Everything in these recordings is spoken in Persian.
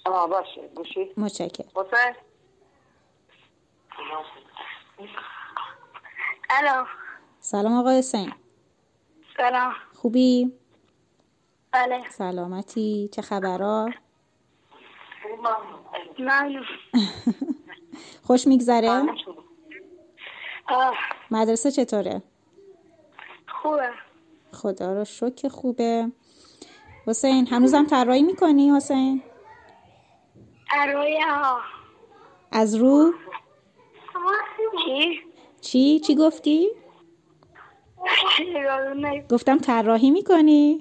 باشه گوشی. متشکرم. حسین. الو. سلام آقای حسین. سلام. خوبی؟ بله. سلامتی؟ چه خبرها؟ ممنون. خوش میگذره؟ آه. مدرسه چطوره؟ خوبه. خدا رو شکر خوبه. حسین هنوزم طراحی میکنی حسین؟ طراحی ها. از رو؟ چی؟ چی گفتی؟ گفتم طراحی میکنی؟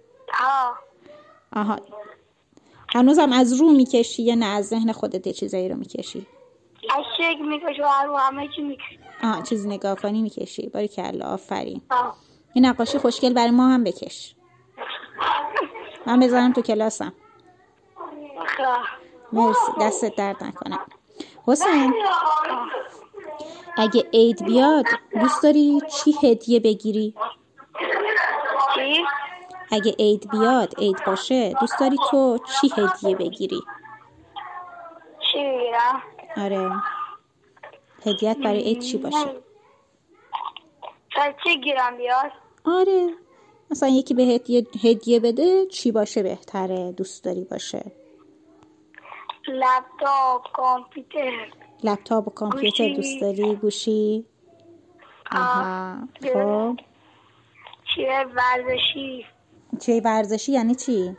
آها. هنوزم از رو میکشی یا نه از ذهن خودت یه چیزایی رو میکشی؟ از شکل میکشی و رو همه چی میکشی. چیزی نگاه کنی میکشی. باریکلا آفرین. این نقاشی خوشگل برای ما هم بکش. من بذارم تو کلاسم. مرسی دستت درد نکنه. حسین اگه عید بیاد دوست داری چی هدیه بگیری؟ چی؟ اگه عید بیاد عید باشه دوست داری تو چی هدیه بگیری؟ چی بگیرم؟ آره هدیه‌ات برای عید چی باشه؟ چی گیرم بیاد؟ آره مثلا یکی به هدیه بده چی باشه بهتره دوست داری باشه؟ لپتاپ، کامپیوتر. لپتاپ و کامپیوتر دوست داری؟ گوشی؟ آها خب چیه ورزشی؟ چی ورزشی یعنی چی؟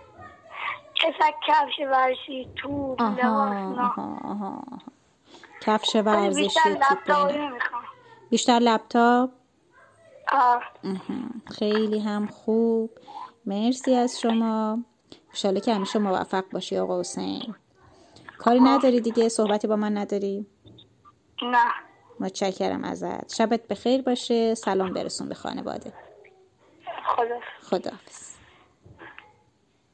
کفش ورزشی توپ آها کفش ورزشی بیشتر لپتاپ توپ. نمیخوام. بیشتر لپتاپ؟ آه. خیلی هم خوب. مرسی از شما. انشالله که همیشه موفق باشی آقا حسین. کاری نداری دیگه؟ صحبتی با من نداری؟ نه. متشکرم ازت. شبت بخیر باشه. سلام برسون به خانواده. خدا. خداحافظ.